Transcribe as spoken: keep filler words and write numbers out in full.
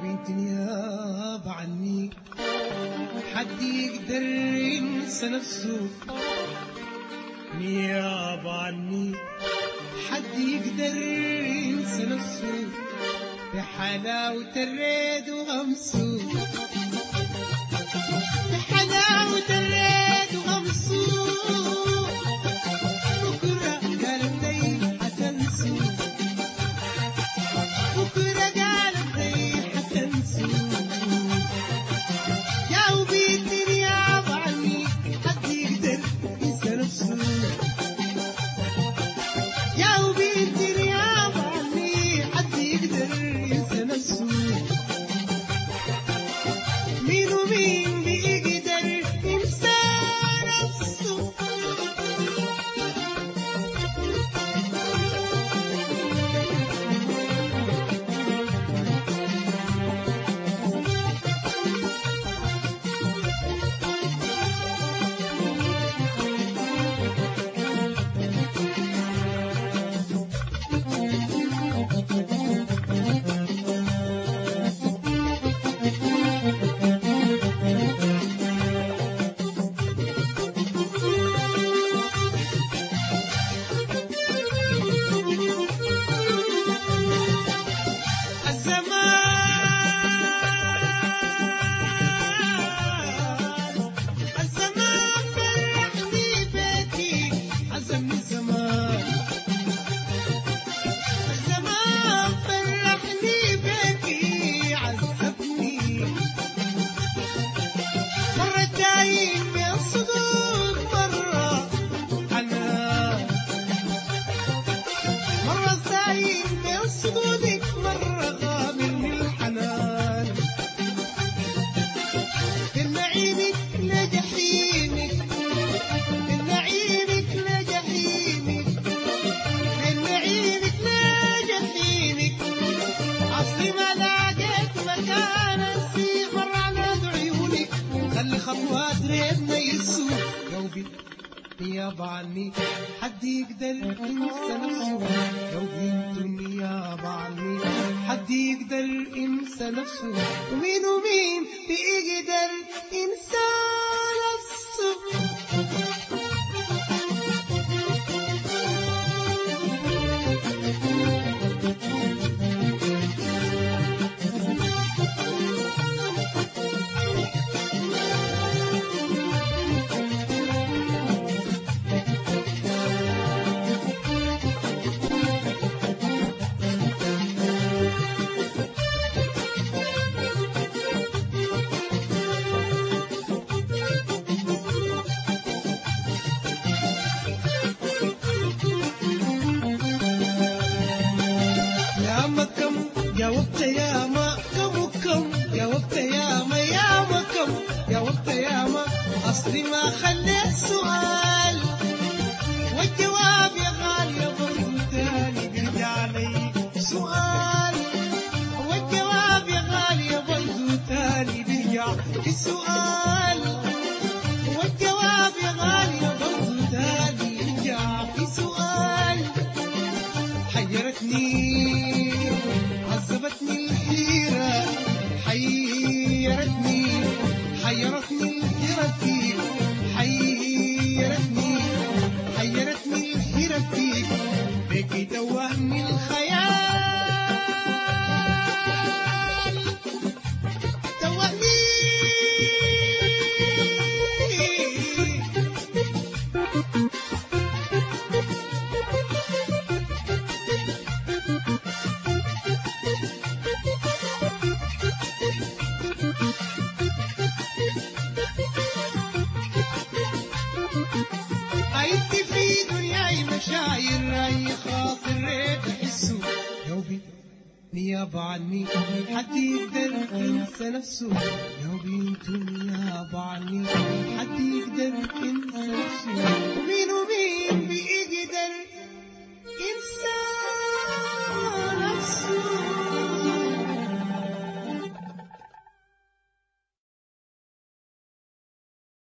بنت نيابة عني حد يقدر ينسى نفسه، نيابة عني حد يقدر ينسى نفسه بحلاوة الريد وغمسه، بحلاوة الريد وغمسه. بكرة قالت لي حتنسوا، بكرة قالت لي حتنسوا. يا وبيت نيابة عني حد يقدر ينسى نفسه، يا وبيت نيابة عني حد يقدر ينسى نفسه. مين ومين بيقدر ينسى نفسه؟ خطوات ريتنا يسوع لو بنت نيابة عني حد يقدر ينسى نفسه، لو بنت نيابة عني حد يقدر ينسى نفسه. ومين ومين بيقدر ينسى نفسه؟ جاوبت يا ما كم وكم، جاوبت يا ما يا ما كم، جاوبت يا ما أصلي ما خليت سؤال والجواب يا غالي برضو تاني بيرجع لي سؤال، والجواب يا غالي برضو تاني بيرجع السؤال، والجواب يا غالي برضو تاني بيرجع في سؤال. حيرتني عذبتني الحيرة، حيرتني حيرتني الحيرة فيك، حيرتني حيرتني الحيرة فيك، بكي توهني الخيال توهني. عيت في دنياي مشاعر أي خاطر ريت أحسه، لو بنت نيابة عني حد يقدر ينسى نفسه، لو بنت نيابة عني حد يقدر ينسى